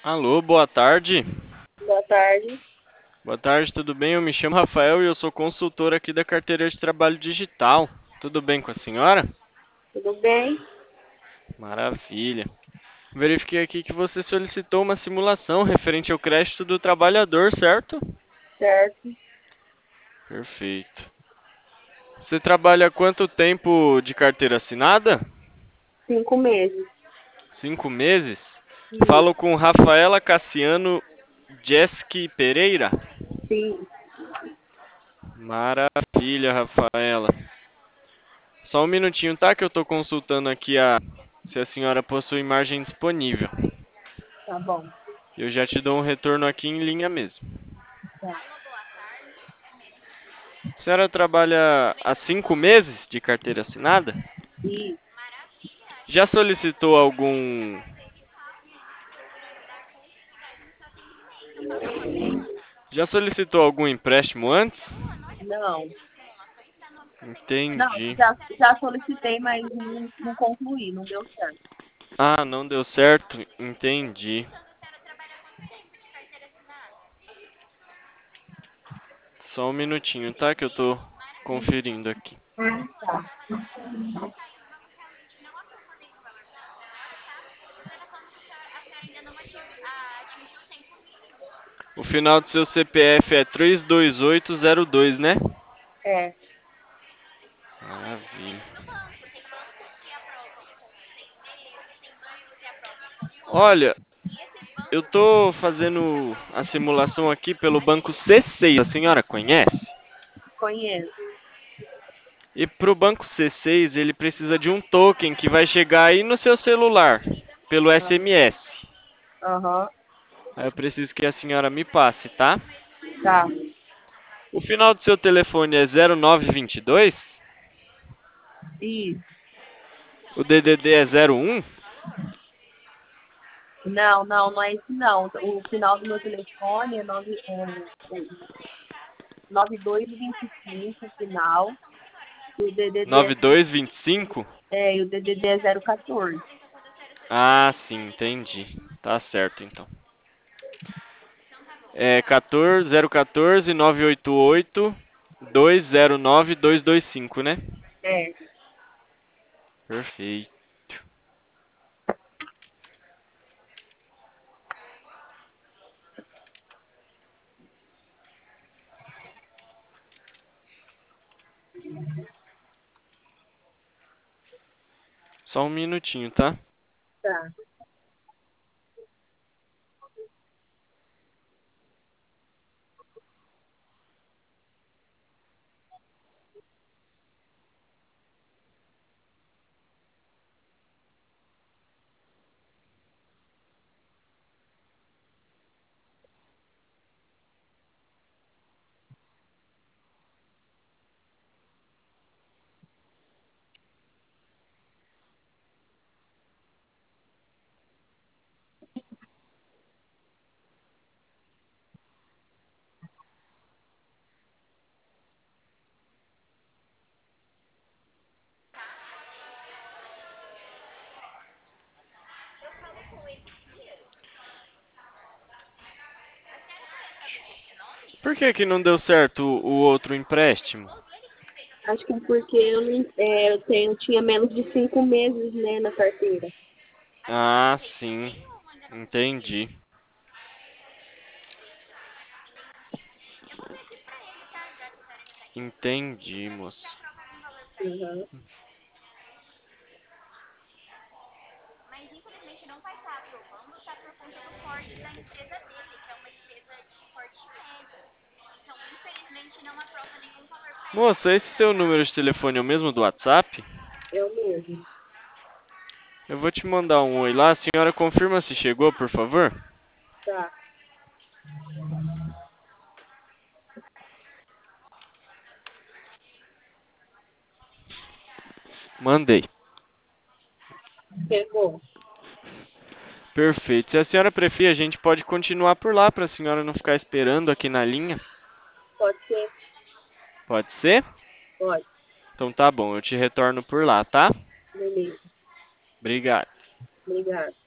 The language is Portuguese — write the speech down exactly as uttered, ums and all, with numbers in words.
Alô, boa tarde. Boa tarde. Boa tarde, tudo bem? Eu me chamo Rafael e eu sou consultor aqui da carteira de trabalho digital. Tudo bem com a senhora? Tudo bem? Maravilha. Verifiquei aqui que você solicitou uma simulação referente ao crédito do trabalhador, certo? Certo. Perfeito. Você trabalha há quanto tempo de carteira assinada? Cinco meses. Cinco meses? Isso. Falo com Rafaela Cassiano Jeski Pereira. Sim. Maravilha, Rafaela. Só um minutinho, tá? Que eu tô consultando aqui a se a senhora possui margem disponível. Tá bom. Eu já te dou um retorno aqui em linha mesmo. Tá. A senhora trabalha há cinco meses de carteira assinada? Isso. Já solicitou algum Já solicitou algum empréstimo antes? Não. Não, Entendi. já, já solicitei, mas não, não concluí, não deu certo. Ah, não deu certo? Entendi. Só um minutinho, tá? Que eu tô conferindo aqui. Tá. O final do seu C P F é três dois oito zero dois, né? É. Maravilha. Olha, eu tô fazendo a simulação aqui pelo banco C seis. A senhora conhece? Conheço. E pro banco C seis ele precisa de um token que vai chegar aí no seu celular pelo Ah, S M S. aham. Aí eu preciso que a senhora me passe, tá? Tá. O final do seu telefone é zero nove dois dois? Isso. O D D D é zero um? Não, não, não é isso não. O final do meu telefone é, nove, é, é nove dois vinte e cinco, o final. E o D D D é, nove dois dois cinco? é, e o D D D é zero quatorze. Ah, sim, entendi. Tá certo então. É quatorze, zero quatorze, nove oito oito, dois zero nove, dois dois cinco, né? É. Perfeito. Só um minutinho, tá? Tá. Por que que não deu certo o, o outro empréstimo? Acho que porque eu, não, é, eu tenho, tinha menos de cinco meses, né, na carteira. Ah, sim. Entendi. Entendi, moço. Uhum. Moça, esse seu número de telefone é o mesmo do WhatsApp? Eu mesmo. Eu vou te mandar um oi lá. A senhora confirma se chegou, por favor? Tá. Mandei. Pegou. Perfeito. Se a senhora preferir, a gente pode continuar por lá para a senhora não ficar esperando aqui na linha. Pode ser? Pode ser? Pode. Então tá bom, eu te retorno por lá, tá? Beleza. Obrigado. Obrigada.